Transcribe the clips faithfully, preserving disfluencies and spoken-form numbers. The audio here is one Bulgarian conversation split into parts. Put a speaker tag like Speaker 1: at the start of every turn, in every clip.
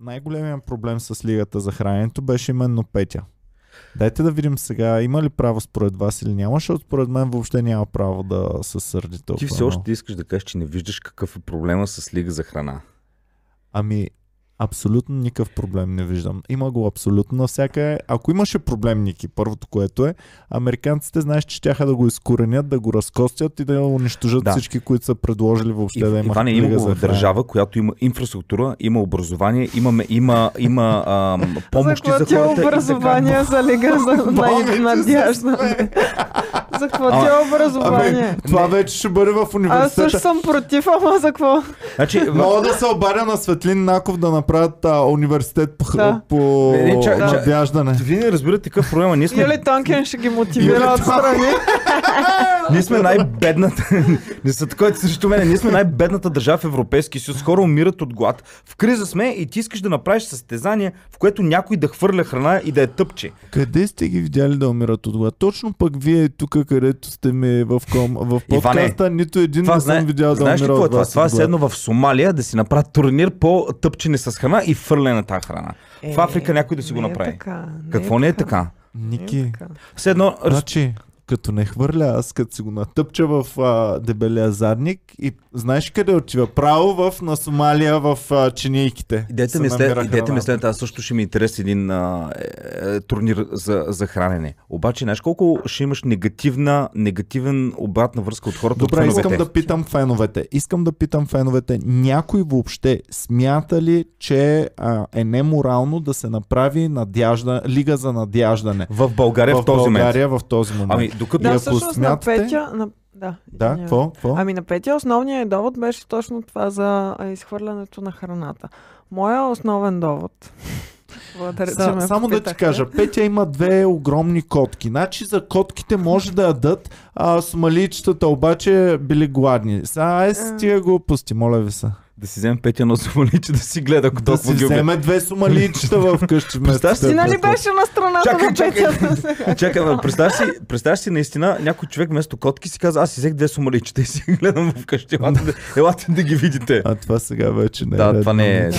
Speaker 1: най-големият проблем с лигата за храненето беше именно Петя. Дайте да видим сега, има ли право според вас или няма, защото според мен въобще няма право да се сърди толкова.
Speaker 2: Ти все още искаш да кажеш, че не виждаш какъв е проблема с лига за храна.
Speaker 1: Ами, абсолютно никакъв проблем не виждам. Има го абсолютно навсякъде. Ако имаше проблем, Ники, първото което е, американците знаеш, че щяха да го изкоренят, да го разкостят и да унищожат да. всички, които са предложили въобще
Speaker 2: и,
Speaker 1: да имат
Speaker 2: Иване,
Speaker 1: лига
Speaker 2: има
Speaker 1: за
Speaker 2: държава, която има инфраструктура, има образование, има, има, има ам, помощи за, за хората.
Speaker 3: Образование за лига за надяждане. За какво ти е образование?
Speaker 1: Ами, това вече ще бъде в университета.
Speaker 3: Аз също съм против, ама за какво?
Speaker 2: Значи,
Speaker 1: мога да се обадя на Светлин Наков да направят а, университет по,
Speaker 3: да.
Speaker 1: по не, не, чак, надяждане.
Speaker 2: Вие не разбирате какъв проблема. Ние сме...
Speaker 3: Юли Тонкин ще ги мотивира от страни.
Speaker 2: Ние сме най-бедната. Не са такова срещу мене. Ние сме най-бедната държава в Европейския съюз. Хора умират от глад. В криза сме и ти искаш да направиш състезание, в което някой да хвърля храна и да я тъпче.
Speaker 1: Къде сте ги видяли да умират от глад? Точно пък вие тук, където сте ми в, ком, в подкаста, нито един
Speaker 2: това,
Speaker 1: не съм
Speaker 2: знае,
Speaker 1: видял да
Speaker 2: умира
Speaker 1: умира от
Speaker 2: глад. Това е седно в Сомалия да си направят турнир по тъпчене с храна и фърляне на тази храна.
Speaker 3: Е,
Speaker 2: в Африка някой да си го направи.
Speaker 3: Е така, не
Speaker 2: Какво
Speaker 3: е
Speaker 2: не е
Speaker 3: така?
Speaker 2: така?
Speaker 1: Ники.
Speaker 2: Седно...
Speaker 1: Значи, като не хвърля, аз като си го натъпча в а, дебелия задник и знаеш къде отива? Право в, на Сомалия в а, чинийките.
Speaker 2: Идете ми след, идете ми след, аз също ще ми интересува един а, е, е, турнир за, за хранене. Обаче, знаеш колко ще имаш негативна, негативен обратна връзка от хората?
Speaker 1: Добре,
Speaker 2: от
Speaker 1: искам да питам феновете. Искам да питам феновете. Някой въобще смята ли, че а, е неморално да се направи надяжда, лига за надяждане?
Speaker 2: В България в, в този
Speaker 1: България
Speaker 2: момент.
Speaker 1: в този момент.
Speaker 2: Ами, докато
Speaker 3: да,
Speaker 2: ако
Speaker 3: всъщност
Speaker 1: смятате...
Speaker 3: на Петя... На... Да,
Speaker 1: да какво? какво?
Speaker 3: Ами на Петя основният довод беше точно това за изхвърлянето на храната. Моя основен довод... Да,
Speaker 1: Са, само да ти кажа, Петя има две огромни котки. Значи за котките може да ядат, а сомалийчетата обаче били гладни. Сега е стига го пусти, моля ви се.
Speaker 2: Да си вземе Петя на сомалийче да си гледа.
Speaker 1: Да си вземе две сомалийчета в къщи.
Speaker 3: Ти нали беше на страната
Speaker 2: чакай,
Speaker 3: на Петя?
Speaker 2: Чакай, чакай, представяш си, представяш си наистина някой човек вместо котки си каза, аз си взех две сомалийчета и си гледам в къщи. Елате да, елате да ги видите.
Speaker 1: А това сега вече не е.
Speaker 2: Да,
Speaker 1: редно.
Speaker 2: това не е.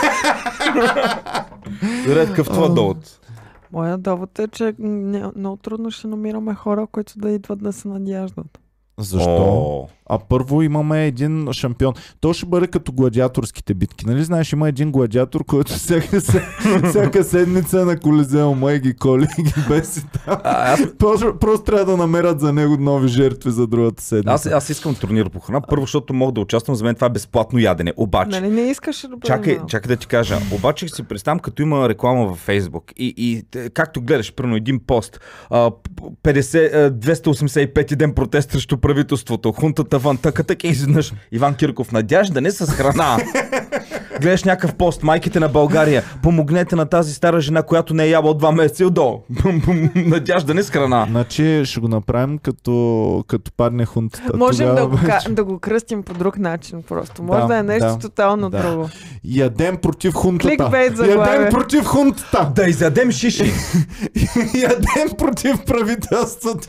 Speaker 2: Редкъв това довод.
Speaker 3: Моят довод е, че много трудно ще намираме хора, които да идват да се надяждат.
Speaker 1: Защо?
Speaker 2: О.
Speaker 1: А първо имаме един шампион. То ще бъде като гладиаторските битки. Нали знаеш, има един гладиатор, който всяка, всяка седмица на Колизеума и ги коли и ги беси там.
Speaker 2: А, аз...
Speaker 1: просто, просто трябва да намерят за него нови жертви за другата седмица.
Speaker 2: Аз, аз искам турнир по храна. Първо, защото мога да участвам, за мен това е безплатно ядене. Обаче...
Speaker 3: Нали не искаш да
Speaker 2: чакай, чакай да ти кажа. Обаче си представям, като има реклама във Фейсбук и, и както гледаш, примерно един пост, петдесет, двеста осемдесет и пети ден протест срещу правителството, хунтата вън, така така изведнъж Иван Кирков, надяждане с храна. Гледаш някакъв пост, майките на България, помогнете на тази стара жена, която не е яла от два месеца и отдолу. Надяждане с храна.
Speaker 1: Значи ще го направим като, като падне хунтата.
Speaker 3: Можем
Speaker 1: Тогава
Speaker 3: да го,
Speaker 1: вече...
Speaker 3: да го кръстим по друг начин просто. Може да,
Speaker 1: да
Speaker 3: е нещо
Speaker 1: да,
Speaker 3: тотално
Speaker 1: да.
Speaker 3: друго.
Speaker 1: Ядем против хунтата.
Speaker 3: Кликбейт за
Speaker 1: Ядем
Speaker 3: главе.
Speaker 1: против хунтата.
Speaker 2: Да изядем шиши.
Speaker 1: Ядем против правителството.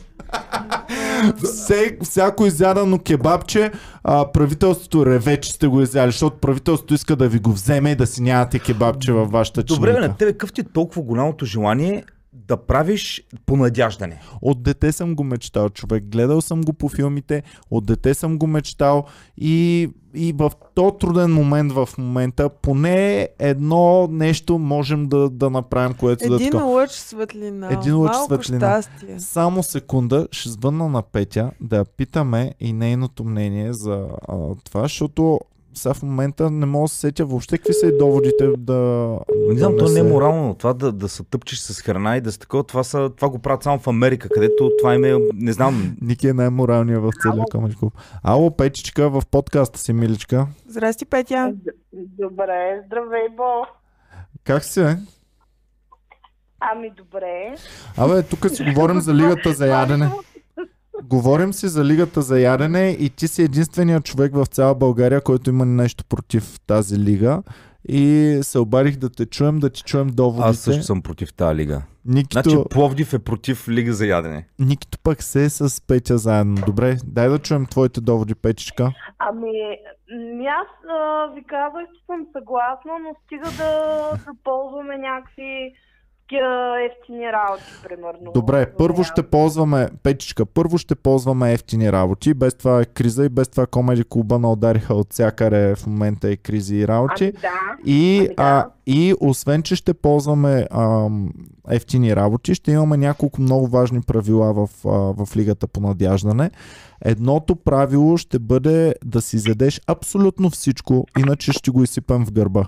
Speaker 1: Все, всяко изядано кебабче, а, правителството реве, че сте го изяли, защото правителството иска да ви го вземе и да си нямате кебабче във вашата чиника.
Speaker 2: Добре, на тебе какъв ти е толкова голямото желание да правиш по надяждане?
Speaker 1: От дете съм го мечтал, човек. Гледал съм го по филмите, от дете съм го мечтал и, и в този труден момент в момента поне едно нещо можем да, да направим, което да
Speaker 3: Един
Speaker 1: така.
Speaker 3: лъч светлина.
Speaker 1: Един лъч
Speaker 3: Малко
Speaker 1: светлина.
Speaker 3: щастие.
Speaker 1: Само секунда, ще звънна на Петя да я питаме и нейното мнение за а, това, защото сега в момента не мога да се сетя въобще какви са и доводите да...
Speaker 2: Не знам,
Speaker 1: да
Speaker 2: то
Speaker 1: се...
Speaker 2: не е морално. Това да, да се тъпчеш с храна и да се такова, това, са, това го правят само в Америка, където това им е, не знам...
Speaker 1: Ники е най-моралният в целия Comedy Club. Ало, Петичка, в подкаста си, миличка.
Speaker 3: Здрасти, Петя.
Speaker 4: Добре, здравей, Бо.
Speaker 1: Как си, е?
Speaker 4: Ами добре.
Speaker 1: Абе, тук си говорим за лигата за ядене. Говорим си за лигата за ядене и ти си единственият човек в цяла България, който има нещо против тази лига. и се обадих да те чуем, да ти чуем доводите.
Speaker 2: Аз също съм против тази лига.
Speaker 1: Никито,
Speaker 2: Значи Пловдив е против лига за ядене.
Speaker 1: Никито пък се е с Петя заедно. Добре, дай да чуем твоите доводи, Петичка.
Speaker 4: Ами, м, аз а, ви казах, че съм съгласна, но стига да, да ползваме някакви такива ефтини работи, примерно.
Speaker 1: Добре, първо ще ползваме, Петичка, първо ще ползваме ефтини работи. Без това е криза и без това Комеди клуба nauдариха от всякъде в момента е кризи и работи.
Speaker 4: Ами да.
Speaker 1: И,
Speaker 4: Ами да.
Speaker 1: а, и освен, че ще ползваме ам, ефтини работи, ще имаме няколко много важни правила в, а, в лигата по надяждане. Едното правило ще бъде да си задеш абсолютно всичко, иначе ще го изсипем в гърба.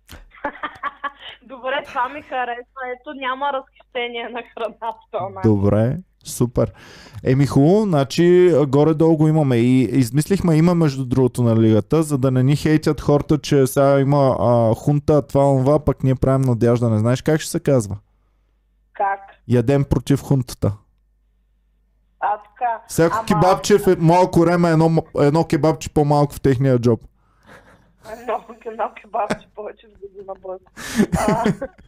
Speaker 4: Добре, това ми харесва. Ето, няма разхищение на храна в това.
Speaker 1: Добре, супер. Еми хубаво, значи горе-долу го имаме и измислихме има между другото на лигата, за да не ни хейтят хората, че сега има а, хунта, това, това, пък ние правим надяждане. Знаеш как ще се казва?
Speaker 4: Как?
Speaker 1: Ядем против хунтата.
Speaker 4: А, така.
Speaker 1: Всяко
Speaker 4: Ама-
Speaker 1: кебабче в малко време е едно, едно кебабче по-малко в техния джоб.
Speaker 4: Едно, едно кебабче повече в година бъд. А,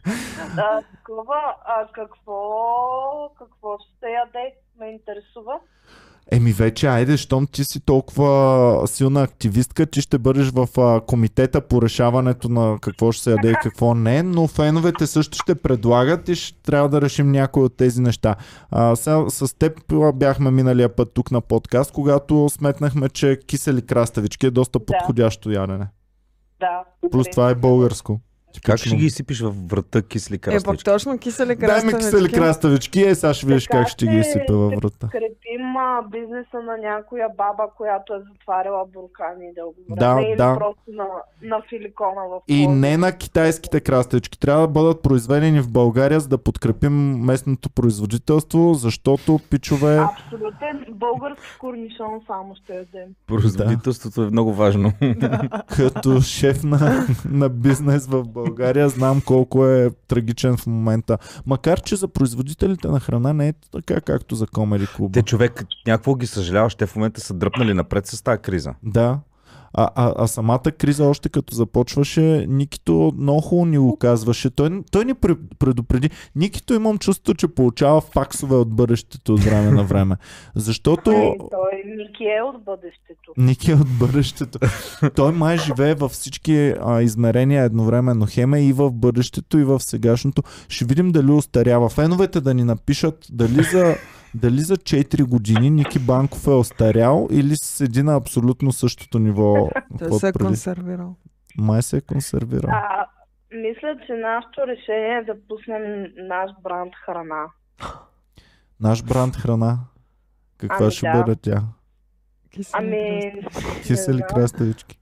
Speaker 4: а, такова, а какво, какво ще се яде? Ме интересува.
Speaker 1: Еми вече, айде, щом ти си толкова силна активистка, ти ще бъдеш в а, комитета по решаването на какво ще се яде и какво не, но феновете също ще предлагат и ще трябва да решим някои от тези неща. А, сега, с теб а, бяхме миналия път тук на подкаст, когато сметнахме, че кисели краставички е доста
Speaker 4: Да.
Speaker 1: подходящо ядене.
Speaker 4: Да.
Speaker 1: Плюс това е българско.
Speaker 2: Как ще ги изсипиш във врата кисли
Speaker 3: Е, пък
Speaker 2: краставички?
Speaker 3: точно кисели
Speaker 1: Дай ми
Speaker 3: краставички.
Speaker 1: кисели краставички, е, сега ще видиш
Speaker 4: Така
Speaker 1: как ще ги
Speaker 4: ще-
Speaker 1: изсипя във
Speaker 4: ще
Speaker 1: врата.
Speaker 4: Крепим а, бизнеса на някоя баба, която е затваряла буркани дълго време.
Speaker 1: Да,
Speaker 4: или
Speaker 1: да.
Speaker 4: просто на, на силикона в
Speaker 1: И
Speaker 4: Пловдив.
Speaker 1: не на китайските краставички. Трябва да бъдат произведени в България, за да подкрепим местното производителство, защото, пичове,
Speaker 4: Абсолютен български корнишон само ще ядем.
Speaker 2: Производителството е много важно.
Speaker 1: като шеф на, на бизнес в България, знам колко е трагичен в момента. Макар, че за производителите на храна не е така, както за Комеди клуба.
Speaker 2: Те човек някакво ги съжаляваш, те в момента са дръпнали напред с тази криза.
Speaker 1: Да. А, а, а самата криза още като започваше, Никито много хубаво ни го казваше. Той, той ни пре- предупреди. Никито имам чувство, че получава факсове от бъдещето от време на време. Защото...
Speaker 4: Ей, той Ники е от бъдещето.
Speaker 1: Ники е от бъдещето. Той май живее във всички а, измерения едновременно. Хеме и в бъдещето, и в сегашното. Ще видим дали остарява. Феновете да ни напишат дали за, дали за четири години Ники Банков е остарял или седи на абсолютно същото ниво.
Speaker 3: Той
Speaker 1: от
Speaker 3: се е
Speaker 1: преди.
Speaker 3: консервирал.
Speaker 1: Май се е консервирал.
Speaker 4: А, мисля, че нашето решение е да пуснем наш бранд храна.
Speaker 1: Наш бранд храна. Каква
Speaker 4: Ами
Speaker 1: ще
Speaker 4: да.
Speaker 1: бъде тя?
Speaker 3: Кисели
Speaker 4: Ами...
Speaker 1: Кисели
Speaker 4: не знам.
Speaker 1: краставички.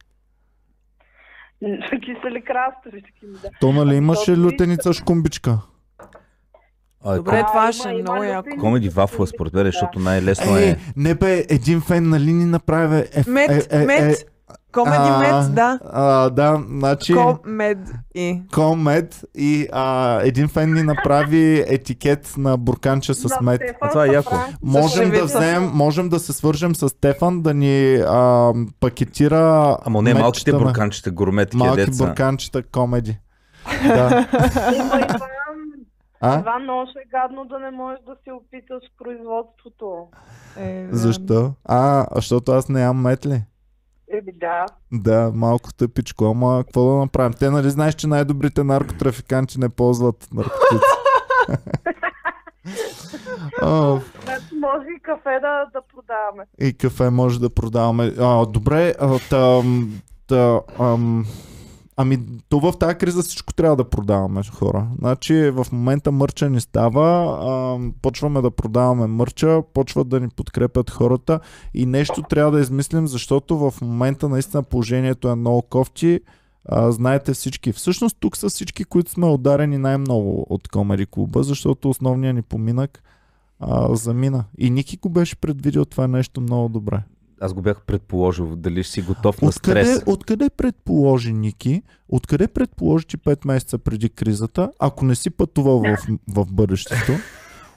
Speaker 4: Кисели краставички, да.
Speaker 1: То нали имаше
Speaker 4: Защото
Speaker 1: лютеница шкумбичка?
Speaker 2: А,
Speaker 3: Добре,
Speaker 4: А,
Speaker 3: това
Speaker 4: има-
Speaker 3: ще е
Speaker 4: има
Speaker 3: много яко.
Speaker 4: люпини.
Speaker 2: Комеди вафла според мен, защото най-лесно
Speaker 1: Е,
Speaker 2: е...
Speaker 1: не бе, един фен нали ни направи... Е,
Speaker 3: Мед,
Speaker 1: е, е,
Speaker 3: мед.
Speaker 1: е,
Speaker 3: Комеди
Speaker 1: а,
Speaker 3: мед, да.
Speaker 1: А, да, значи...
Speaker 3: Комед и.
Speaker 1: Комед и а, един фен ни направи етикет на бурканче с мед.
Speaker 2: А това е яко.
Speaker 1: Можем да
Speaker 3: шевица.
Speaker 1: вземем, можем да се свържем с Стефан да ни а, пакетира
Speaker 2: Ама не, малките
Speaker 1: медчета на-
Speaker 2: бурканчета, гурметки,
Speaker 1: Малки
Speaker 2: деца.
Speaker 1: бурканчета комеди. Да.
Speaker 4: Има Иван,
Speaker 1: А?
Speaker 4: Иван, много ще е гадно да не можеш да си опиташ производството.
Speaker 3: Е,
Speaker 1: Защо? А, защото аз не ям мед ли?
Speaker 4: Еми да.
Speaker 1: Да, малко тъпичко, ама какво да направим? Те нали знаеш, че най-добрите наркотрафиканти не ползват наркотици. О,
Speaker 4: Значи може и кафе да, да продаваме.
Speaker 1: и кафе може да продаваме. А, добре, а, та, та, ам, ами то в тази криза всичко трябва да продаваме, хора. Значи в момента мърча ни става, ам, почваме да продаваме мърча, почват да ни подкрепят хората и нещо трябва да измислим, защото в момента наистина положението е много кофти. А, знаете всички. Всъщност тук са всички, които сме ударени най-много от Комеди клуба, защото основният ни поминък а, замина. И Ники го беше предвидил това нещо много добре.
Speaker 2: Аз го бях предположил, дали си готов на
Speaker 1: Откъде,
Speaker 2: стрес.
Speaker 1: откъде предположи Ники, откъде предположи, че пет месеца преди кризата, ако не си пътувал в, в бъдещето,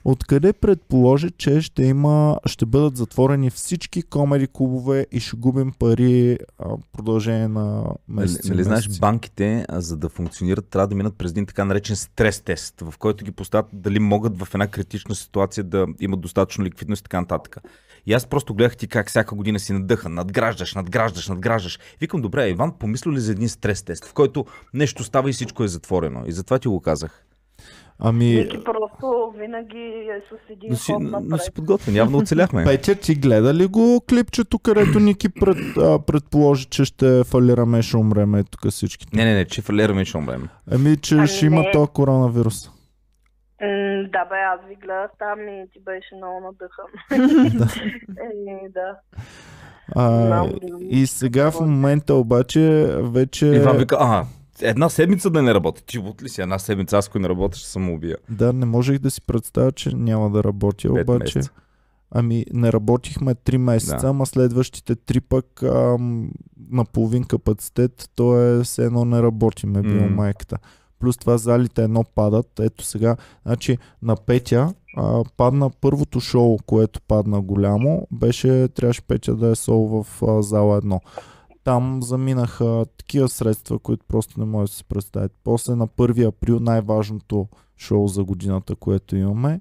Speaker 1: откъде предположи, че ще има, ще бъдат затворени всички комеди клубове и ще губим пари в продължение на месеци.
Speaker 2: Нали знаеш, банките, за да функционират, трябва да минат през един така наречен стрес тест, в който ги поставят дали могат в една критична ситуация да имат достатъчно ликвидност и така нататък. И аз просто гледах ти как всяка година си надъхан, надграждаш, надграждаш, надграждаш. Викам, добре, Иван, помисли ли за един стрес тест, в който нещо става и всичко е затворено. И затова ти го казах.
Speaker 1: Ами...
Speaker 4: Вики просто винаги е с един
Speaker 2: но си,
Speaker 4: ход напред.
Speaker 2: но си подготвен, явно оцеляхме.
Speaker 1: Петя, ти гледа ли го клипчето, където Ники пред, а, предположи, че ще фалираме и ще умреме тук всичките?
Speaker 2: Не, не, не, че фалираме и ще умреме.
Speaker 1: Ами, че
Speaker 4: А,
Speaker 1: ще има
Speaker 4: не.
Speaker 1: този коронавирус.
Speaker 4: М, да бе, аз ви гледах там и ти беше много надъхан. Еми, да.
Speaker 1: А,
Speaker 4: Знам,
Speaker 1: и сега в момента обаче вече...
Speaker 2: Иван вика, ага, една седмица да не работи. Ти от ли си една седмица, аз ако не работя, ще съм убия.
Speaker 1: Да, не можех да си представя, че няма да работя,
Speaker 2: Пет
Speaker 1: обаче...
Speaker 2: месеца.
Speaker 1: Ами, не работихме три месеца,
Speaker 2: Да.
Speaker 1: ама следващите три пък ам, на половин капацитет, то е все едно не работим, е била
Speaker 2: М.
Speaker 1: майката. Плюс това залите едно падат. Ето сега, значи на Петя а, падна първото шоу, което падна голямо, беше, трябваше Петя да е сол в а, зала едно. Там заминаха такива средства, които просто не може да се представят. После на първи април най-важното шоу за годината, което имаме.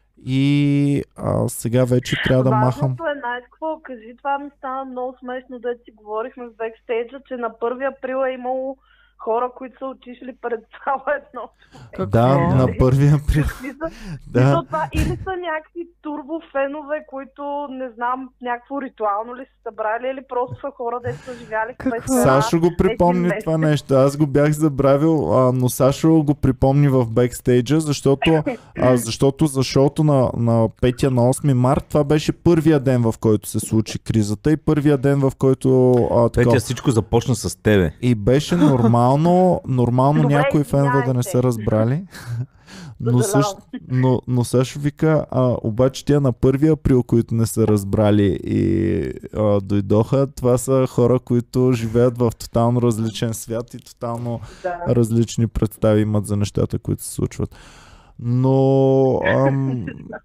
Speaker 1: И а, сега вече трябва да махам.
Speaker 4: Важното е, знаеш какво, кажи, това ми стана много смешно, да си говорихме в бекстейджа, че на първи април е имало хора, които са отишли пред цяло едно.
Speaker 1: Да, на първи април.
Speaker 4: Да.
Speaker 1: Да.
Speaker 4: Това, или са някакви турбофенове, които не знам, някакво ритуално ли са събрали, или просто са хора, де са живяли в пещера.
Speaker 1: Сашо го припомни
Speaker 4: един
Speaker 1: това
Speaker 4: месец.
Speaker 1: нещо. Аз го бях забравил, а, но Сашо го припомни в бекстейджа, защото, а, защото за шоуто на, на Петя на осми март, това беше първия ден, в който се случи кризата и първия ден, в който а, така,
Speaker 2: Петя, всичко започна с тебе.
Speaker 1: и беше нормално, нормално
Speaker 4: Добре,
Speaker 1: някои фенове да не
Speaker 4: извинявай
Speaker 1: са
Speaker 4: се.
Speaker 1: разбрали. Но,
Speaker 4: Съжалявам.
Speaker 1: също, но, но Сашо вика, а, обаче тя на първи април, които не са разбрали и а, дойдоха, това са хора, които живеят в тотално различен свят и тотално
Speaker 4: Да.
Speaker 1: различни представи имат за нещата, които се случват. Но, ам,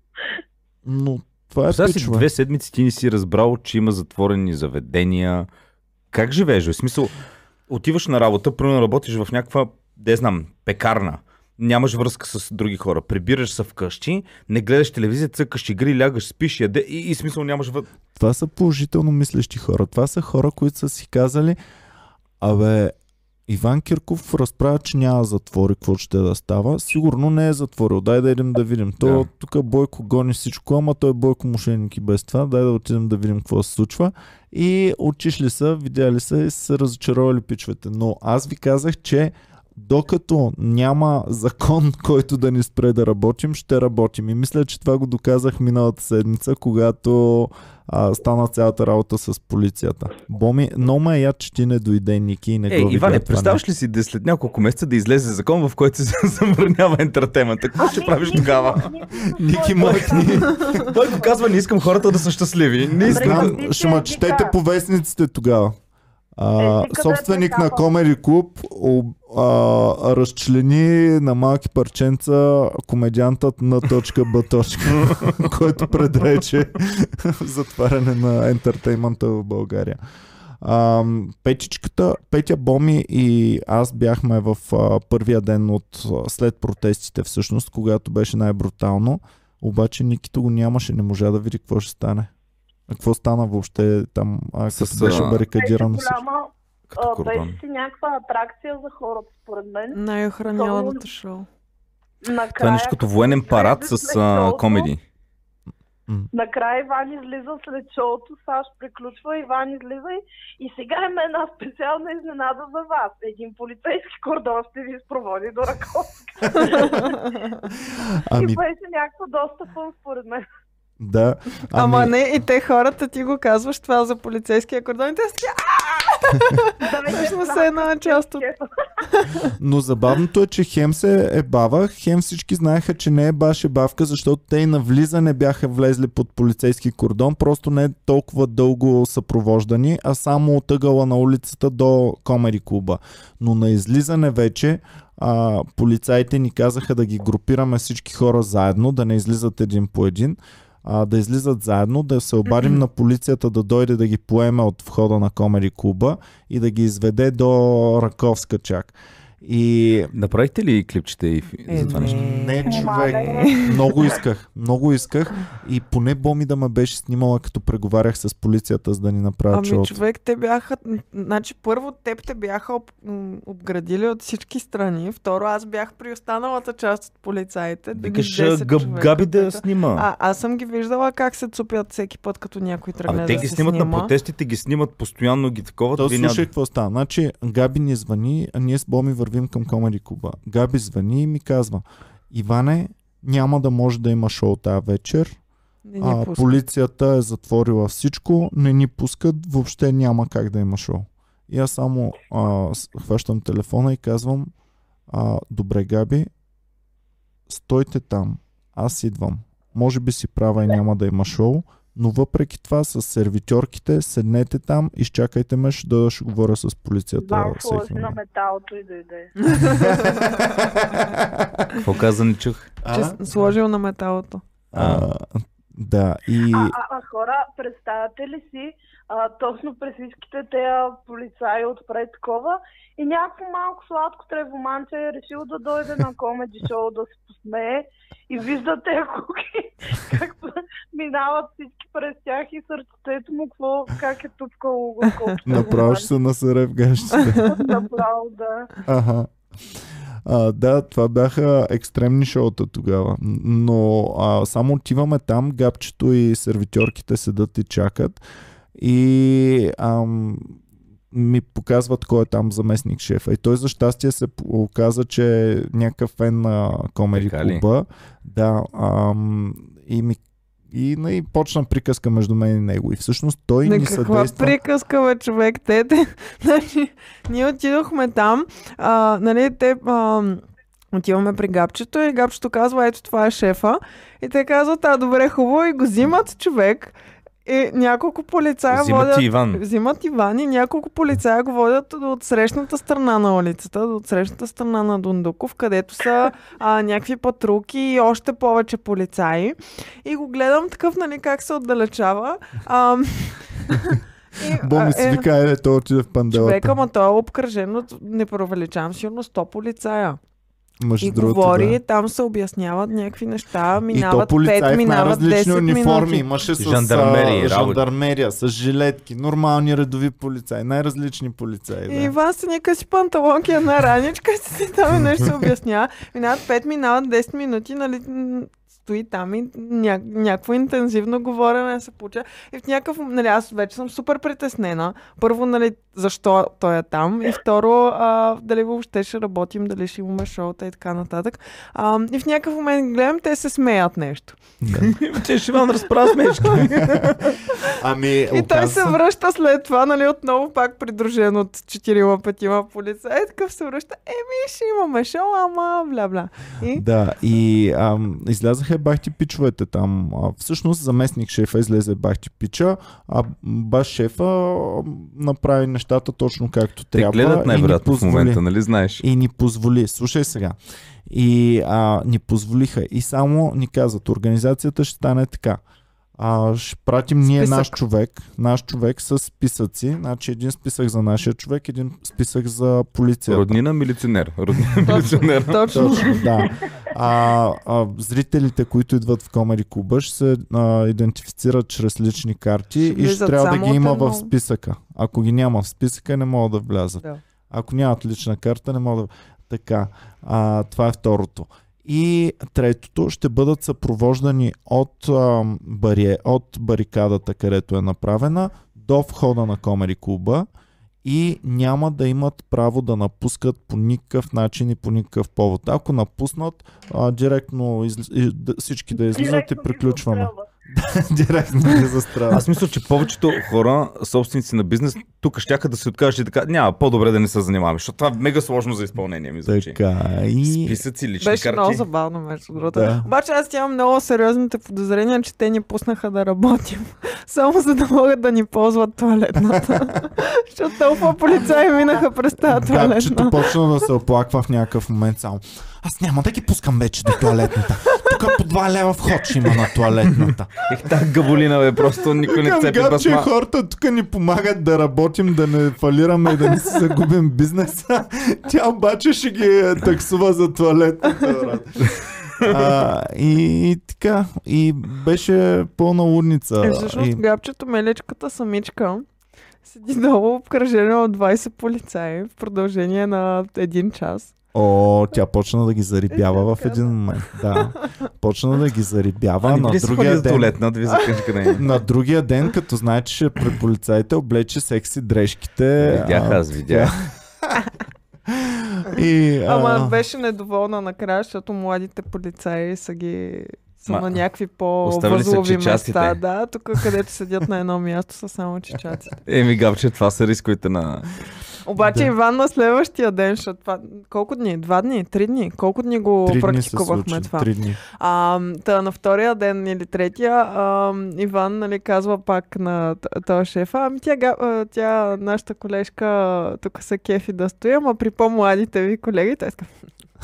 Speaker 1: но това е
Speaker 2: Сега си
Speaker 1: пичове.
Speaker 2: две седмици ти не си разбрал, че има затворени заведения. Как живееш? В смисъл, отиваш на работа, примерно работиш в някаква, де знам, пекарна. Нямаш връзка с други хора. Прибираш се вкъщи, не гледаш телевизия, цъкаш игри, лягаш, спиш, яде и, и смисъл нямаш въ...
Speaker 1: Това са положително мислещи хора. Това са хора, които са си казали, абе, Иван Кирков разправя, че няма да затвори, какво ще да става. Сигурно не е затворил. Дай да идем да видим. То
Speaker 2: Да.
Speaker 1: тук Бойко гони всичко, ама той е Бойко мошенник и без това. Дай да отидем да видим какво се случва. И отишли са, видяли са и са се разочаровали пичовете. Но аз ви казах, че докато няма закон, който да ни спре да работим, ще работим. И мисля, че това го доказах миналата седмица, когато а, стана цялата работа с полицията. Боми, но ме е яд, че ти не дойде, Ники, и не
Speaker 2: Ей,
Speaker 1: го видя
Speaker 2: Иване,
Speaker 1: това
Speaker 2: представяш ли си да след няколко месеца да излезе закон, в който се забранява ентертеймента? Какво ще
Speaker 4: Ами,
Speaker 2: правиш
Speaker 4: Ники,
Speaker 2: тогава?
Speaker 4: Ники,
Speaker 1: Ники
Speaker 4: Бойко,
Speaker 1: махни.
Speaker 2: Бойко казва, не искам хората да са щастливи. Не искам.
Speaker 1: Знам,
Speaker 4: Преди
Speaker 1: ще ма
Speaker 4: ти
Speaker 1: четете
Speaker 4: вика.
Speaker 1: по вестниците тогава. А,
Speaker 4: Е, ти къде
Speaker 1: собственик
Speaker 4: те
Speaker 1: на
Speaker 4: става?
Speaker 1: Комеди Клуб об, а, разчлени на малки парченца комедиантът на .б. който предрече затваряне на ентертеймента в България. А, Петичката, Петя, Боми и аз бяхме в а, първия ден от след протестите всъщност, когато беше най-брутално. Обаче Никито го нямаше, не можа да види какво ще стане. А какво стана въобще там, а,
Speaker 2: С,
Speaker 1: като беше
Speaker 2: а,
Speaker 1: барикадирано?
Speaker 4: Беше голяма,
Speaker 2: Като
Speaker 4: а,
Speaker 2: кордон.
Speaker 4: беше си някаква атракция за хората, според мен.
Speaker 3: Най-охраняваното шоу.
Speaker 4: Накрая,
Speaker 2: Това е нещо като военен парад с а, комеди.
Speaker 4: Накрая Иван излиза след шоуто, Саш приключва, Иван излиза и, и сега има една специална изненада за вас. Един полицейски кордон ще ви спроводи до Раковска.
Speaker 1: Ами,
Speaker 4: И беше някакво доста фън, според мен.
Speaker 1: да.
Speaker 3: Ама
Speaker 1: Ами,
Speaker 3: не, и те хората ти го казваш това за полицейския кордон и те си Всъщност е една част от...
Speaker 1: Но забавното е, че хем се е бава, хем всички знаеха, че не е баш е бавка, защото те и на влизане бяха влезли под полицейски кордон, просто не е толкова дълго съпровождани, а само от ъгъла на улицата до Комери клуба. Но на излизане вече а, полицаите ни казаха да ги групираме всички хора заедно, да не излизат един по един, а, да излизат заедно, да се обадим на полицията да дойде да ги поеме от входа на Комери клуба и да ги изведе до Раковска чак. И...
Speaker 2: Направихте ли клипчета и
Speaker 3: Е,
Speaker 2: за това нещо?
Speaker 1: Не, човек. Много исках. Много исках. И поне Боми да ме беше снимала, като преговарях с полицията, за да ни направят
Speaker 3: Ами
Speaker 1: шоуто.
Speaker 3: човек, те бяха... Значи първо теб те бяха об, м, обградили от всички страни. Второ, аз бях при останалата част от полицаите.
Speaker 2: Викаш
Speaker 3: десет
Speaker 2: Гъб,
Speaker 3: човека,
Speaker 2: Габи да
Speaker 3: които-
Speaker 2: снима.
Speaker 3: А, аз съм ги виждала как се цупят всеки път, като някой тръгне
Speaker 2: Абе, те
Speaker 3: да
Speaker 2: ги
Speaker 3: се
Speaker 2: снимат
Speaker 3: снима.
Speaker 2: на протестите, ги снимат постоянно, ги такова.
Speaker 1: То
Speaker 2: вие няма-
Speaker 1: слушай какво става. Значи Габи ни звъни, а ние с Боми вървим към Комери клуба. Габи звъни и ми казва: Иване, няма да може да има шоу тази вечер.
Speaker 3: Не ни
Speaker 1: А,
Speaker 3: пускат.
Speaker 1: полицията е затворила всичко, не ни пускат, въобще няма как да има шоу. И аз само а, с- хващам телефона и казвам: а, добре, Габи, стойте там, аз идвам. Може би си права и няма да има шоу, но въпреки това с сервитьорките седнете там, изчакайте ме, ще да ще говоря с полицията.
Speaker 4: Вам
Speaker 1: всеки
Speaker 4: сложи на
Speaker 1: момент.
Speaker 4: металото и дойде.
Speaker 2: Какво каза, не чух?
Speaker 3: Че
Speaker 1: А?
Speaker 3: с- сложил на металото.
Speaker 1: А, да, и...
Speaker 4: А, а, а хора, представяте ли си, а, точно през всичките тези полицаи отпред такова и някакво малко сладко тревоманче е решил да дойде на комеди шоу да се посмее и виждате куки, как минават всички през тях и сърцето му какво, как е тупкало го. колко
Speaker 1: Направо ще се насъре в гащите.
Speaker 4: Направо, да.
Speaker 1: Ага. А, да, това бяха екстремни шоута тогава. Но а, само отиваме там, гапчето и сервитьорките седат и чакат. И ам, ми показват кой е там заместник шефа. И той за щастие се оказа, че е някакъв фен на Комери
Speaker 2: Така ли?
Speaker 1: клуба. Да. Ам, и ми и, и почна приказка между мен и него. И всъщност той
Speaker 3: На
Speaker 1: ни
Speaker 3: каква
Speaker 1: съдейства.
Speaker 3: приказка, бе, човек? Те, те, значи, ние отидохме там, а, нали, те... А, отиваме при Гапчето и Гапчето казва: ето това е шефа. И те казват: а, добре, хубаво, и го взимат човек. И няколко полицая
Speaker 2: Взимат
Speaker 3: водят...
Speaker 2: ти Иван.
Speaker 3: Взимат Иван и няколко полицая го водят от срещната страна на улицата, от срещната страна на Дундуков, където са а, някакви патрулки и още повече полицаи. И го гледам такъв, нали, как се отдалечава. А, и,
Speaker 1: Боми
Speaker 3: а,
Speaker 1: си вика: е, той отиде в панделата.
Speaker 3: човек, ама той е обкръжен от, не провеличавам, сигурно сто полицая.
Speaker 1: Между
Speaker 3: И
Speaker 1: другото,
Speaker 3: говори,
Speaker 1: да.
Speaker 3: там се обясняват някакви неща,
Speaker 1: И то
Speaker 3: минават
Speaker 1: полицаи
Speaker 3: пет,
Speaker 1: в
Speaker 3: минават
Speaker 1: най-различни
Speaker 3: десет
Speaker 1: униформи.
Speaker 3: минути.
Speaker 1: Имаше с
Speaker 2: Жандармерия,
Speaker 1: а,
Speaker 2: работи.
Speaker 1: жандармерия, с жилетки, нормални редови полицаи, най-различни полицаи.
Speaker 3: И
Speaker 1: Да.
Speaker 3: Иван си нека си панталонки, една раничка, си там и нещо се обяснява. Минават пет, минават десет минути, нали, м, стои там и ня- някакво интензивно говорене се получа. И в някакъв, нали, аз вече съм супер притеснена. Първо, нали, защо той е там и второ, а, дали въобще ще работим, дали ще имаме шоута и така нататък. А, и в някакъв момент гледам, те се смеят нещо.
Speaker 2: Че ще Иван разправя смешки.
Speaker 1: Ами,
Speaker 3: И той
Speaker 1: оказа
Speaker 3: се връща след това, нали, отново пак придружен от четирима-петима полицаи. Е, такъв се връща: еми, ще имаме шоу, ама бля-бля. И
Speaker 1: Да, и ам, излязаха бахти пичовете там. А, всъщност заместник шефа излезе бахти пича, а баш шефа а, направи нещата точно както
Speaker 2: Те
Speaker 1: трябва.
Speaker 2: гледат
Speaker 1: и ни
Speaker 2: най-вероятно в
Speaker 1: позволи.
Speaker 2: момента, нали знаеш?
Speaker 1: И ни позволи, слушай сега, и а, ни позволиха и само ни казват: организацията ще стане така. А, ще пратим ние
Speaker 3: Списък.
Speaker 1: наш човек, наш човек с списъци, значи един списък за нашия човек, един списък за полицията.
Speaker 2: Роднина милиционер. Роднина милиционер.
Speaker 3: точно.
Speaker 1: Точно, да. А, а, зрителите, които идват в Комери клуба, ще се а, идентифицират чрез лични карти
Speaker 3: Ще
Speaker 1: и ще
Speaker 3: влизат
Speaker 1: трябва да
Speaker 3: само
Speaker 1: ги
Speaker 3: от
Speaker 1: има
Speaker 3: едно.
Speaker 1: в списъка. Ако ги няма в списъка, не могат да влязат.
Speaker 3: Да.
Speaker 1: Ако нямат лична карта, не могат да... Така, а, това е второто. И третото, ще бъдат съпровождани от, а, бари... от барикадата, където е направена, до входа на Комери клуба и няма да имат право да напускат по никакъв начин и по никакъв повод. Ако напуснат, а, директно из... и, да, всички да излизат
Speaker 4: Директно
Speaker 1: и
Speaker 4: ги
Speaker 1: приключваме.
Speaker 4: застрелва.
Speaker 1: Директно ги застрелят.
Speaker 2: Аз мисля, че повечето хора, собственици на бизнес, тук щяха да се откажат и така, няма, по-добре да не се занимаваме, защото това е мега сложно за изпълнение, ми звучи.
Speaker 1: Така и...
Speaker 2: Списъци, лични
Speaker 3: Беше
Speaker 2: карти.
Speaker 3: много забавно, между другото.
Speaker 1: Да.
Speaker 3: Обаче аз имам много сериозните подозрения, че те ни пуснаха да работим. Само за да могат да ни ползват туалетната. Защото толкова полицаи минаха през тази
Speaker 1: Габчето
Speaker 3: туалетна.
Speaker 1: почна да се оплаква в някакъв момент само. Аз няма да ги пускам вече до туалетната. Тук по два лева вход ще има на туалетната.
Speaker 2: Ех, тази габолина, бе, просто никой не
Speaker 1: Към
Speaker 2: цепи
Speaker 1: Габче
Speaker 2: басма.
Speaker 1: хората тук ни помагат да работим, да не фалираме и да не си загубим бизнеса. Тя обаче ще ги таксува за туалетната. брат. А, и, и така, и беше пълна лудница.
Speaker 3: Е, всъщност
Speaker 1: И-
Speaker 3: Габчето, мелечката самичка, седи долу обкръжена от двайсет полицаи в продължение на един час.
Speaker 1: О, тя почна да ги зарибява
Speaker 3: Е,
Speaker 1: в
Speaker 3: така,
Speaker 1: един
Speaker 3: да.
Speaker 1: момент. Да. Почна да ги зарибява.
Speaker 2: А, не
Speaker 1: На
Speaker 2: би ли си ходи
Speaker 1: другия
Speaker 2: за
Speaker 1: ден,
Speaker 2: туалетна, да ви закънчка на нея?
Speaker 1: на другия ден, като знае, че ще е пред полицаите, облече секси дрежките.
Speaker 2: Видях,
Speaker 1: а,
Speaker 2: аз видях.
Speaker 1: И, а,
Speaker 3: Ама беше недоволна накрая, защото младите полицаи са ги са
Speaker 2: Ма,
Speaker 3: на някакви
Speaker 2: оставили са
Speaker 3: по-възлови
Speaker 2: чичаците.
Speaker 3: места. Да, тук където седят на едно място са само чичаци.
Speaker 2: Еми, Габче, това са рисковете на...
Speaker 3: Обаче
Speaker 1: Да.
Speaker 3: Иван на следващия ден, защото това... Колко дни? Два дни? Три дни? Колко дни го
Speaker 1: три дни се
Speaker 3: практикувахме
Speaker 1: случи.
Speaker 3: това?
Speaker 1: Три дни.
Speaker 3: А, та, на втория ден или третия, а, Иван, нали, казва пак на т- този шефа, ами тя, га- а, тя, нашата колежка, тук се кефи да стои, ама при по-младите ви колеги, той иска.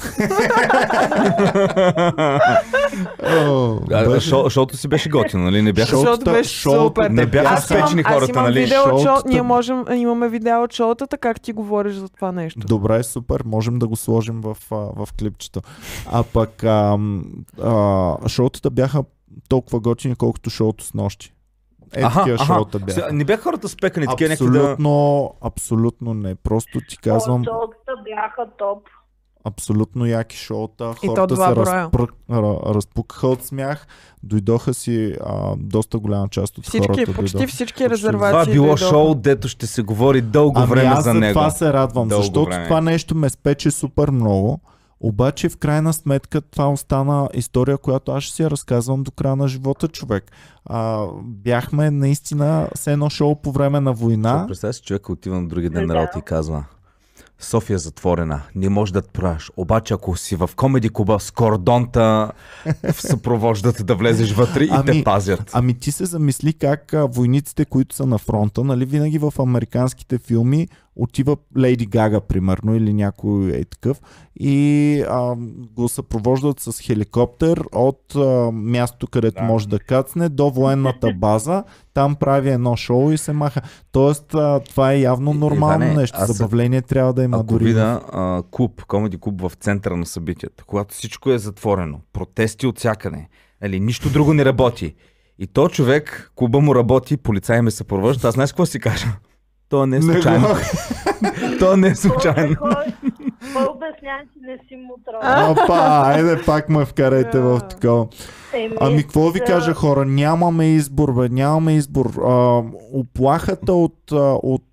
Speaker 1: О,
Speaker 2: А,
Speaker 1: беше-
Speaker 2: шо- Шоуто си беше готино, нали? Не бяха...
Speaker 1: Шоу-
Speaker 3: Защото
Speaker 1: Шоуто-
Speaker 3: беше
Speaker 1: шоуто
Speaker 3: супер.
Speaker 2: не бяха
Speaker 3: Аз имам-
Speaker 2: спечени
Speaker 3: аз
Speaker 2: хората,
Speaker 3: имам
Speaker 2: нали?
Speaker 3: Видео от шоу,
Speaker 1: Шоутата-
Speaker 3: ние можем, имаме видео от шоутата, как ти говориш за това нещо.
Speaker 1: Добре, супер, можем да го сложим в, а, в клипчето. А пък ам, а, шоутата бяха толкова готини, колкото шоуто с нощи. Е, такива шоута бяха.
Speaker 2: Сега, не бяха хората спекани, такива някакви да...
Speaker 1: Абсолютно, абсолютно не. Просто ти казвам,
Speaker 4: Шоутата бяха топ.
Speaker 1: абсолютно яки шоута.
Speaker 3: И то
Speaker 1: Хората
Speaker 3: два
Speaker 1: се
Speaker 3: броя.
Speaker 1: разпрък, ра- разпукаха от смях. Дойдоха си а, доста голяма част от
Speaker 3: Всички,
Speaker 1: хората.
Speaker 3: почти
Speaker 1: дойдоха.
Speaker 3: всички
Speaker 1: Почти.
Speaker 3: резервации.
Speaker 2: Това било
Speaker 3: дойдоха.
Speaker 2: шоу, дето ще се говори дълго
Speaker 1: Ами
Speaker 2: време
Speaker 1: аз
Speaker 2: за
Speaker 1: за
Speaker 2: него.
Speaker 1: това се радвам,
Speaker 2: Дълго
Speaker 1: защото
Speaker 2: време.
Speaker 1: това нещо ме спече супер много. Обаче в крайна сметка това остана история, която аз ще си я разказвам до края на живота, човек. А, бяхме наистина с едно шоу по време на война.
Speaker 2: Представя си, човека отива на другия ден на
Speaker 4: Да.
Speaker 2: работа и казва: София е затворена, не можеш да правиш. Обаче ако си в комеди клуба с кордонта, съпровождат да влезеш вътре и
Speaker 1: Ами,
Speaker 2: те пазят.
Speaker 1: Ами ти се замисли как а, войниците, които са на фронта, нали, винаги в американските филми отива Лейди Гага, примерно, или някой е такъв, и а, го съпровождат с хеликоптер от а, мястото, където
Speaker 2: Да.
Speaker 1: може да кацне, до военната база, там прави едно шоу и се маха. Тоест, а, това е явно
Speaker 2: И-
Speaker 1: нормално
Speaker 2: Иване,
Speaker 1: нещо.
Speaker 2: аз-
Speaker 1: Забавление трябва да има
Speaker 2: Ако
Speaker 1: дори.
Speaker 2: видя а, клуб, комеди клуб в центъра на събитията, когато всичко е затворено, протести от всякъде, нали, нищо друго не работи. И то човек, клуба му работи, полицаи ме съпровождат, аз знаеш какво си кажа? То не е
Speaker 1: Не
Speaker 2: случайно.
Speaker 1: го-
Speaker 2: То не е случайно.
Speaker 4: Кой обяснява, че не си му трябва?
Speaker 1: Опа, айде пак ме вкарайте в такова.
Speaker 4: Еми,
Speaker 1: Ами, какво ви
Speaker 4: да.
Speaker 1: кажа, хора? Нямаме избор, бе, нямаме избор. А, оплахата от, а, от,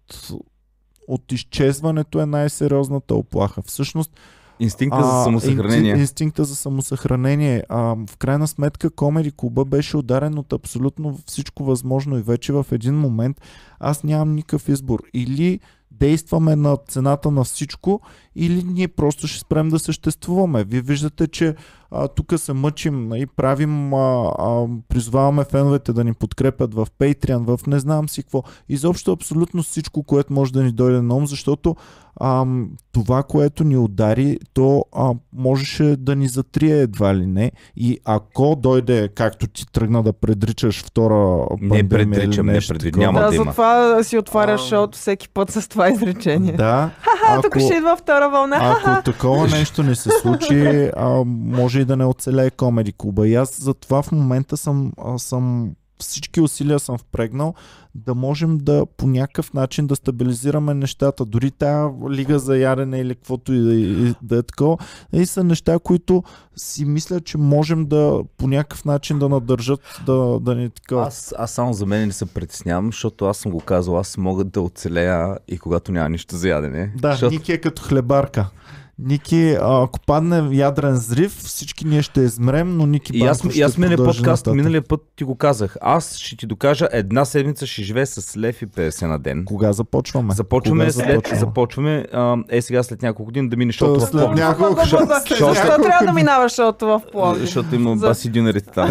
Speaker 1: от изчезването е най-сериозната оплаха. Всъщност,
Speaker 2: Инстинкта за
Speaker 1: а,
Speaker 2: самосъхранение.
Speaker 1: инстин- инстинкта за самосъхранение. А, в крайна сметка, Комеди клуба беше ударен от абсолютно всичко възможно и вече в един момент аз нямам никакъв избор. Или действаме на цената на всичко, или ние просто ще спрем да съществуваме. Вие виждате, че тук се мъчим и правим, а, а, призваваме феновете да ни подкрепят в Patreon, в не знам си какво. Изобщо абсолютно всичко, което може да ни дойде на ум, защото а, това, което ни удари, то а, можеше да ни затрие едва ли не. И ако дойде, както ти тръгна да предричаш втора пандемия,
Speaker 2: Не предричам,
Speaker 1: или
Speaker 2: не
Speaker 1: нещо
Speaker 2: предвид-
Speaker 1: такова.
Speaker 2: няма
Speaker 3: Да,
Speaker 2: да има.
Speaker 3: затова си отваряш
Speaker 1: А,
Speaker 3: шоуто всеки път с това изречение.
Speaker 1: Да.
Speaker 3: А, тук ще идва втора вълна.
Speaker 1: Ако такова нещо не се случи, а, може и да не оцелее Комеди клуба. И аз затова в момента съм, а, съм всички усилия съм впрегнал да можем да по някакъв начин да стабилизираме нещата. Дори тая лига за ядене или каквото и да, и, да е такова, и са неща, които си мисля, че можем да по някакъв начин да надържат да, да ни такова.
Speaker 2: Аз, аз само за мен не се притеснявам, защото аз съм го казал, аз мога да оцелея и когато няма нищо за ядене.
Speaker 1: Да,
Speaker 2: защото...
Speaker 1: Ники е като хлебарка. Ники, ако падне ядрен взрив, всички ние ще измрем, но Ники
Speaker 2: И аз,
Speaker 1: Банков
Speaker 2: и аз
Speaker 1: ще
Speaker 2: миналия
Speaker 1: продължи
Speaker 2: подкаст,
Speaker 1: нататък.
Speaker 2: миналия път ти го казах. Аз ще ти докажа, една седмица ще живее с лев и петдесет на ден.
Speaker 1: Кога започваме?
Speaker 2: Започваме
Speaker 1: Кога
Speaker 2: след,
Speaker 1: започваме?
Speaker 2: започваме, а, е сега след няколко години да мине
Speaker 1: То
Speaker 2: шоуто в
Speaker 1: след
Speaker 2: Пловдив.
Speaker 1: няколко
Speaker 3: Защо
Speaker 1: шоу-
Speaker 3: трябва да минава шоуто в Пловдив?
Speaker 2: Защото има
Speaker 3: За-
Speaker 2: баси дюнерите там.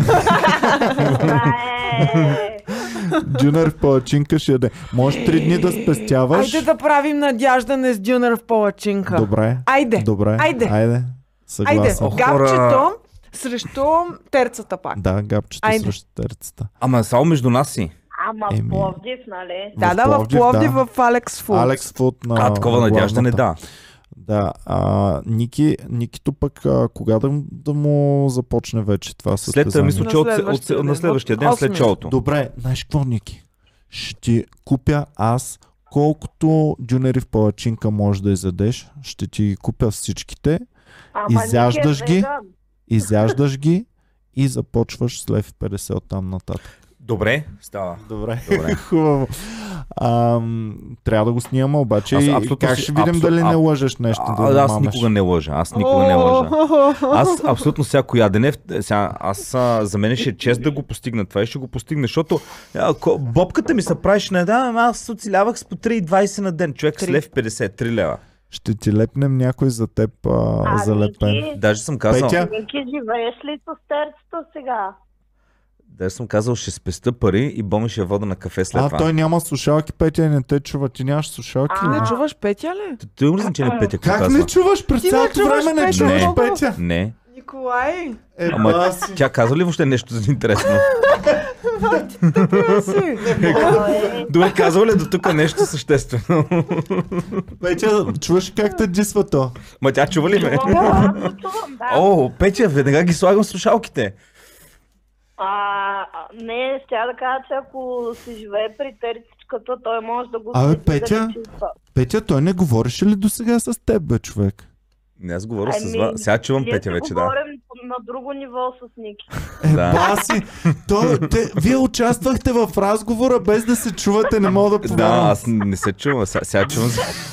Speaker 4: Е,
Speaker 1: Дюнер в палачинка ще яде. Може три дни да спестяваш.
Speaker 3: Айде да правим надяждане с дюнер в палачинка.
Speaker 1: Добре.
Speaker 3: Айде.
Speaker 1: Добре.
Speaker 3: Айде.
Speaker 1: Айде.
Speaker 3: Айде.
Speaker 1: Съгласен.
Speaker 2: О, хора.
Speaker 3: Габчето срещу терцата пак.
Speaker 1: Да, гапчето
Speaker 3: Айде.
Speaker 1: срещу терцата.
Speaker 2: Ама само между нас си.
Speaker 4: ама
Speaker 1: Еми.
Speaker 4: Пловдив, нали?
Speaker 3: Да, да, в
Speaker 1: Пловдив,
Speaker 3: Пловдив,
Speaker 1: да.
Speaker 3: в Алекс Фуд.
Speaker 1: Алекс Фуд на
Speaker 2: А, такова надяждане,
Speaker 1: главната.
Speaker 2: да.
Speaker 1: Да, а, Ники, Никито пък а, кога да, да му започне вече това
Speaker 2: След,
Speaker 1: състезание?
Speaker 2: мисля, че
Speaker 3: На
Speaker 2: от, от,
Speaker 3: следващия
Speaker 2: от, на
Speaker 3: ден.
Speaker 2: следващия ден, след
Speaker 3: Осми.
Speaker 2: шоуто.
Speaker 1: Добре, знаеш какво, Ники? Ще купя аз колкото дюнери в палачинка можеш да изядеш, ще ти купя всичките,
Speaker 4: Ама
Speaker 1: изяждаш
Speaker 4: Ники е
Speaker 1: ги?
Speaker 4: веган.
Speaker 1: изяждаш ги и започваш с лев и петдесет от там нататък.
Speaker 2: Добре, става.
Speaker 1: Добре,
Speaker 2: Добре.
Speaker 1: хубаво. Ам, трябва да го снимаме, обаче
Speaker 2: Аз
Speaker 1: и
Speaker 2: абсолютно
Speaker 1: как
Speaker 2: си-
Speaker 1: ще видим
Speaker 2: абсо-
Speaker 1: дали не
Speaker 2: а-
Speaker 1: лъжеш нещо.
Speaker 2: А,
Speaker 1: да
Speaker 2: аз
Speaker 1: мамеш.
Speaker 2: никога не лъжа. Аз никога не лъжа. Аз абсолютно всяко ядене, сега, аз а, за мен ще е чест да го постигна това и ще го постигна, защото а, ко, бобката ми се правиш на да, ама аз оцелявах с по три и двайсет на ден, човек с
Speaker 3: Три.
Speaker 2: лев петдесет, три лева.
Speaker 1: Ще ти лепнем някой за теб а,
Speaker 4: А,
Speaker 1: залепен.
Speaker 4: Ники,
Speaker 2: Даже съм казал,
Speaker 1: Петя?
Speaker 4: Ники, живееш ли с терцата сега?
Speaker 2: даже съм казал, ще спеста пари и Боми ще я вода на кафе след
Speaker 1: А,
Speaker 2: това.
Speaker 1: той няма слушалки, Петя, и не те чува. Ти нямаш слушалки
Speaker 4: А,
Speaker 1: ли?
Speaker 3: Не чуваш Петя ли?
Speaker 2: Т- Той има ли значение Петя какво
Speaker 1: Как
Speaker 2: казва?
Speaker 1: не чуваш? През
Speaker 3: Ти не
Speaker 1: цялото
Speaker 3: чуваш
Speaker 1: време не
Speaker 3: Петя,
Speaker 1: чуваш
Speaker 2: много.
Speaker 1: Петя.
Speaker 2: Не.
Speaker 3: Николай,
Speaker 1: Е,
Speaker 2: Ама
Speaker 1: баси.
Speaker 2: тя казва ли въобще нещо за интересно?
Speaker 3: тъпия си.
Speaker 4: Ой,
Speaker 2: Добре, казва ли до тук нещо съществено?
Speaker 1: Петя, чуваш как те дисва то?
Speaker 2: Ма тя чува ли ме?
Speaker 4: чувам, аз го чувам, да.
Speaker 2: О, Петя, веднага ги слагам с слушалките.
Speaker 4: А, а, не, ще да кажа, че ако си живее при терцичката, той може да го
Speaker 1: Абе,
Speaker 4: следи
Speaker 1: Петя?
Speaker 4: да чувства.
Speaker 1: Петя, той не говореше ли до сега с теб, бе, човек?
Speaker 2: Не, аз говоря с
Speaker 4: Ами,
Speaker 2: вас. Сега чувам
Speaker 4: ние
Speaker 2: Петя
Speaker 4: си
Speaker 2: вече, да.
Speaker 4: говорим на друго ниво с Ники.
Speaker 1: Е,
Speaker 2: Да.
Speaker 1: баси, то, те, вие участвахте в разговора без да се чувате, не мога да
Speaker 2: Да,
Speaker 1: повярвам.
Speaker 2: аз не се чувам. Сега, сега чувам.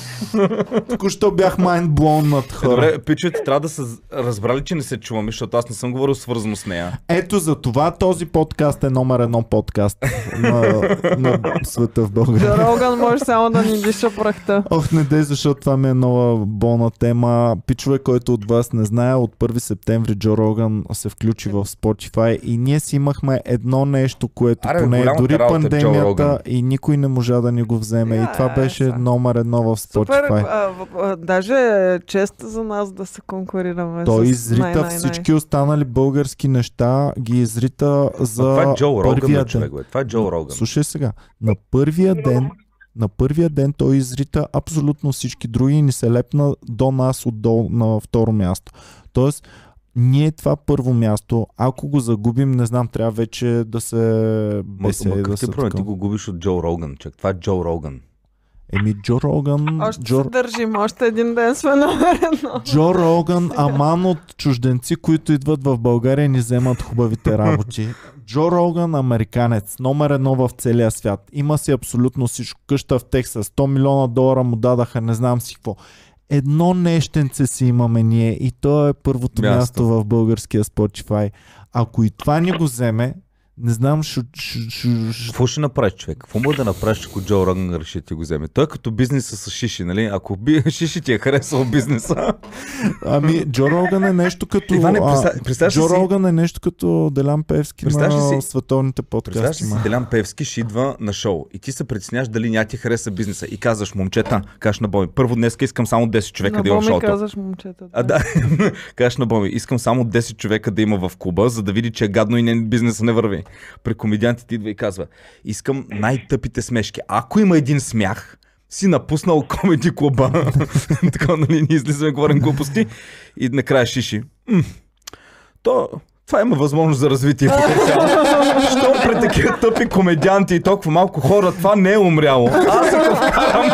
Speaker 1: Току-що бях майндблоун над хора.
Speaker 2: Добре, пичовете трябва да са разбрали, че не се чуваме, защото аз не съм говорил свързано с нея.
Speaker 1: Ето за това този подкаст е номер едно подкаст на, на света в България.
Speaker 3: Джо Роган може само да ни диша прахта.
Speaker 1: Ох, не дей, защото това ми е нова болна тема. Пичове, който от вас не знае, от първи септември Джо Роган се включи в Spotify и ние си имахме едно нещо, което
Speaker 2: Аре,
Speaker 1: поне
Speaker 2: голямата
Speaker 1: дори
Speaker 2: работа е Джо
Speaker 1: пандемията
Speaker 2: Роган.
Speaker 1: и никой не можа да ни го вземе. И
Speaker 3: Я,
Speaker 1: това
Speaker 3: е,
Speaker 1: беше
Speaker 3: са.
Speaker 1: номер едно в
Speaker 3: Супер,
Speaker 1: Spotify.
Speaker 3: а, в- а, даже е чест за нас да се конкурираме
Speaker 1: Той
Speaker 3: с
Speaker 1: изрита
Speaker 3: най-най-най.
Speaker 1: всички останали български неща, ги изрита за
Speaker 2: А това е Джо Роган,
Speaker 1: първия
Speaker 2: бе,
Speaker 1: ден.
Speaker 2: човек, бе. Това е Джо Роган.
Speaker 1: Слушай сега, на първия ден, на първия ден той изрита абсолютно всички други и ни се лепна до нас отдолу на второ място. Тоест, ние това първо място, ако го загубим, не знам, трябва вече да се
Speaker 2: Ма,
Speaker 1: бесе
Speaker 2: ма
Speaker 1: и да
Speaker 2: какъв
Speaker 1: се
Speaker 2: ти проблем? Ти
Speaker 1: такова.
Speaker 2: го губиш от Джо Роган, човек. Това е Джо Роган.
Speaker 1: Еми, Джо Роган,
Speaker 3: Още
Speaker 1: Джо,
Speaker 3: се държим, още един ден сме номер едно.
Speaker 1: Джо Роган, аман от чужденци, които идват в България и ни вземат хубавите работи. Джо Роган, американец, номер едно в целия свят. Има си абсолютно всичко. Къща в Тексас, сто милиона долара му дадаха, не знам си какво. Едно нещенце си имаме ние и то е първото място,
Speaker 2: Място.
Speaker 1: в българския Spotify. Ако и това ни го вземе, не знам, шу, шу, шу, шу,
Speaker 2: Какво ще направиш, човек? Какво може да направиш, ако Джо Роган реши да ти го вземе? Той е като бизнеса с шиши, нали? Ако би, шиши ти е харесал бизнеса.
Speaker 1: Ами, Джо Роган е нещо като...
Speaker 2: Иване,
Speaker 1: а,
Speaker 2: представ- представяш ли
Speaker 1: Джо
Speaker 2: си-
Speaker 1: Роган е нещо като Делян Певски
Speaker 2: Представяш ли
Speaker 1: на
Speaker 2: си-
Speaker 1: световните
Speaker 2: Представяш
Speaker 1: подкасти.
Speaker 2: ли си,
Speaker 1: ма.
Speaker 2: Делян Певски ще идва на шоу и ти се притесняваш дали няма ти хареса бизнеса и казваш, момчета, кажеш на Боми, първо днес искам само десет човека
Speaker 3: На
Speaker 2: да има в
Speaker 3: Боми
Speaker 2: шоуто.
Speaker 3: казваш момчета.
Speaker 2: А да, кажеш на Боми, искам само десет човека да има в клуба, за да види, че е гадно и не, бизнеса не върви. При комедиантите идва и казва, искам най-тъпите смешки. Ако има един смях, си напуснал комеди клуба. Така, нали, ние излизаме, говорим глупости и накрая шиши. М, То, това има възможност за развитие и потенциал. Що при такива тъпи комедианти и толкова малко хора, това не е умряло. Аз ако вкарам,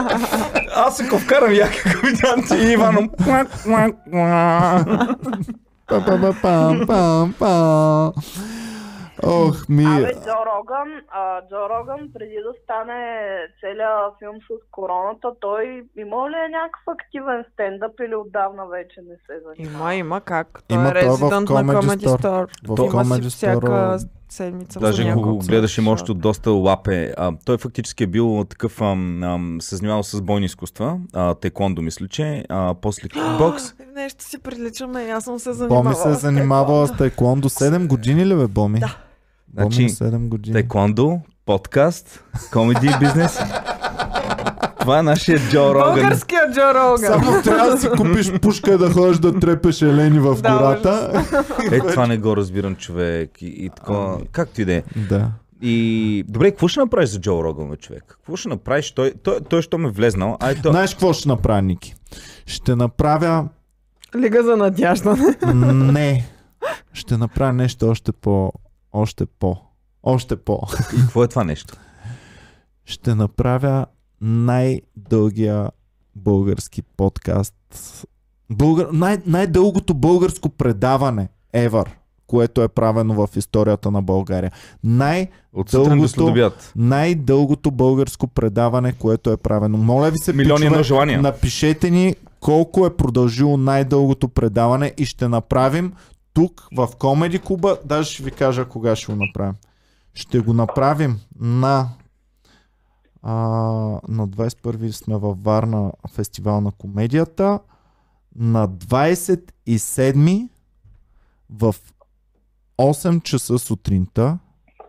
Speaker 2: аз ако вкарам яки комедианти и Ивано.
Speaker 1: Па-па-па-пам-пам-пам. Ох, ми...
Speaker 4: Абе, Джо Роган, а, Джо Роган, преди да стане целият филм с короната, той имал ли е някакъв активен стендъп или отдавна вече не се занимава?
Speaker 3: Има, има как. Той
Speaker 1: Има
Speaker 3: е
Speaker 1: той в
Speaker 3: резидент на
Speaker 1: Comedy
Speaker 3: Comedy
Speaker 1: Store.
Speaker 3: Store.
Speaker 1: В
Speaker 3: Има
Speaker 1: Comedy
Speaker 3: си всяка
Speaker 1: Store,
Speaker 3: седмица.
Speaker 2: Даже
Speaker 3: по
Speaker 2: го
Speaker 3: няколко
Speaker 2: гледаше
Speaker 3: шоу.
Speaker 2: още от доста лапе. А, той фактически е бил такъв, ам, ам, се занимавал с бойни изкуства, а, текондо мисля, че, а, после кикбокс.
Speaker 3: Нещо си приличаме, аз съм се занимавала.
Speaker 1: Боми се е
Speaker 3: с
Speaker 1: занимавала с тайкондо седем години ли бе, Боми?
Speaker 3: Да.
Speaker 1: Боми
Speaker 2: Значи,
Speaker 1: седем години.
Speaker 2: Текондо, подкаст, комеди и бизнес. Това е нашия Джо Роган.
Speaker 3: Българския Джо Роган.
Speaker 1: Само трябва да си купиш пушка и да ходиш да трепеш елени в
Speaker 3: Да,
Speaker 1: гората.
Speaker 2: Е, това не го разбирам, човек. И, и такова, както и да е.
Speaker 1: Да.
Speaker 2: И добре, какво ще направиш за Джо Роган, бе, човек? Какво ще направиш? Той, той, той що ме влезнал. Ай, той...
Speaker 1: Знаеш какво ще направя, Ники? Ще направя...
Speaker 3: Лига за надяждане.
Speaker 1: Не. Ще направя нещо още по... Още по... Още по...
Speaker 2: И какво е това нещо?
Speaker 1: Ще направя най-дългия български подкаст. Българ... Най- най-дългото българско предаване ever, което е правено в историята на България. Най-
Speaker 2: От сутрин до следобед.
Speaker 1: най-дългото българско предаване, което е правено. Моля ви се,
Speaker 2: Милиони
Speaker 1: пичове,
Speaker 2: на желания.
Speaker 1: напишете ни колко е продължило най-дългото предаване и ще направим тук в Комеди Клуба. Даже ще ви кажа кога ще го направим. Ще го направим на а, на двадесет и първи сме във Варна, фестивал на комедията. На двадесет и седми в осем часа сутринта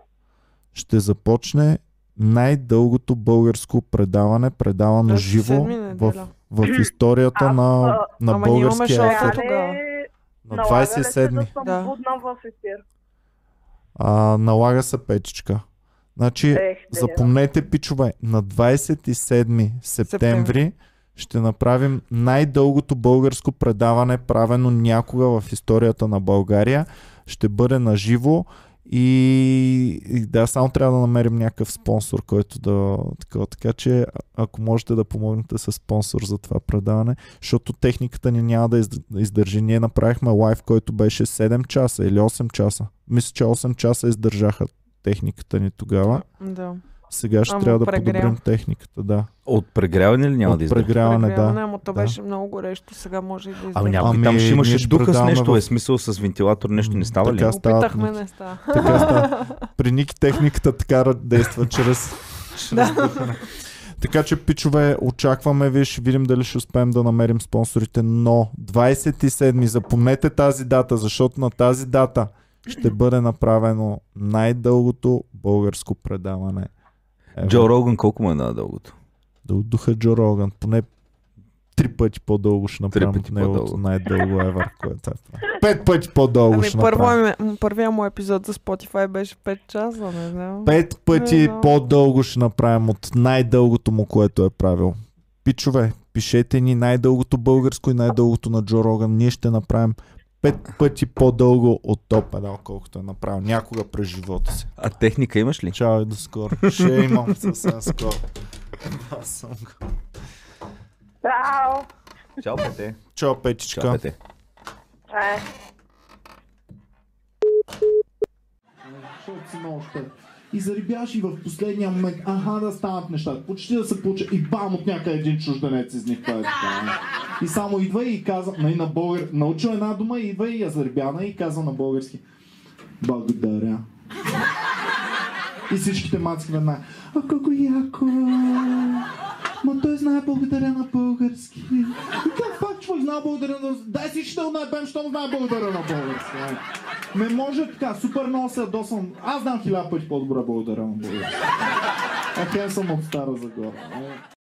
Speaker 1: ще започне най-дългото българско предаване, предавано
Speaker 3: двадесет и
Speaker 1: живо
Speaker 3: седми
Speaker 1: в,
Speaker 3: неделя.
Speaker 1: в историята
Speaker 4: Аз,
Speaker 1: на,
Speaker 4: а,
Speaker 1: на
Speaker 3: ама ние имаме
Speaker 1: българския
Speaker 3: шоу
Speaker 1: ефир.
Speaker 3: тогава.
Speaker 1: На
Speaker 4: Налага
Speaker 1: двадесет и
Speaker 4: ли се
Speaker 1: седми.
Speaker 4: да съм
Speaker 3: Да.
Speaker 4: будна в ефир?
Speaker 1: А, налага се печичка. Значи,
Speaker 4: Ех, де,
Speaker 1: запомнете, пичове, на двадесет и седми септември
Speaker 3: Септември.
Speaker 1: ще направим най-дългото българско предаване, правено някога в историята на България. Ще бъде на живо и, и да, само трябва да намерим някакъв спонсор, който да... Такова, така че, а- ако можете да помогнете с спонсор за това предаване, защото техниката ни няма да из- да издържи. Ние направихме лайв, който беше седем часа или осем часа. Мисля, че осем часа издържаха техниката ни тогава.
Speaker 3: Да.
Speaker 1: Сега ще
Speaker 3: Ама
Speaker 1: трябва да
Speaker 3: прегря.
Speaker 1: подобрим техниката, да.
Speaker 2: От прегряване ли няма
Speaker 1: От
Speaker 2: да издържа?
Speaker 1: прегряване,
Speaker 3: Прегряване,
Speaker 1: да.
Speaker 3: ама то
Speaker 1: да.
Speaker 3: беше много горещо, сега може и да
Speaker 2: Ами
Speaker 3: издържи.
Speaker 2: някой
Speaker 1: Ами,
Speaker 2: там ще
Speaker 1: ние
Speaker 2: имаше
Speaker 1: ще
Speaker 2: духа с
Speaker 1: предаваме
Speaker 2: нещо,
Speaker 1: в-
Speaker 2: е смисъл с вентилатор, нещо не става ли?
Speaker 1: Така става.
Speaker 3: Опитахме,
Speaker 1: Ники.
Speaker 3: не става.
Speaker 1: Така става. При Ники техниката така ра- действа чрез, чрез духане. Така че, пичове, очакваме ви, ще видим дали ще успеем да намерим спонсорите, но двадесет и седми, запомнете тази дата, защото на тази дата ще бъде направено най-дългото българско предаване. Ево.
Speaker 2: Джо Роган колко му е надългото?
Speaker 1: Да от духа Джо Роган, поне три пъти по-дълго ще направим
Speaker 2: пъти
Speaker 1: от неговото
Speaker 2: по-дълго.
Speaker 1: най-дълго евър, което е това. Пет пъти по-дълго
Speaker 3: Ами
Speaker 1: ще
Speaker 3: първо,
Speaker 1: направим.
Speaker 3: е- м- първия му епизод за Spotify беше пет часа, не знам.
Speaker 1: Пет пъти
Speaker 3: Не знам.
Speaker 1: по-дълго ще направим от най-дългото му, което е правил. Пичове, пишете ни най-дългото българско и най-дългото на Джо Роган. Ние ще направим пет пъти по-дълго от топ едно, колкото е направил някога през живота си.
Speaker 2: А техника имаш ли?
Speaker 1: Чао и до скоро. Ще имам съвсем скоро. Аз съм го.
Speaker 4: Чао!
Speaker 2: Чао, Пете.
Speaker 1: Чао, Петичка.
Speaker 2: Чао, Пете.
Speaker 4: Е.
Speaker 5: Защото си много щет. И зарибяш и в последния момент, аха да станат нещата, почти да се получа и бам от някъде един чужденец изниква е така. И само идва и каза, нали, на българ, научил една дума и идва и я зарибяна и каза на български благодаря. И всичките мацки веднага, а колко яко! Ма той знае благодаря на български. И как пак човек знае благодаря на... Дай всички да наебем, щом знае благодаря на български. Не може така, супер много се ядосвам. Аз знам хиляда пъти по-добре благодаря на български. А хем съм от Стара Загора.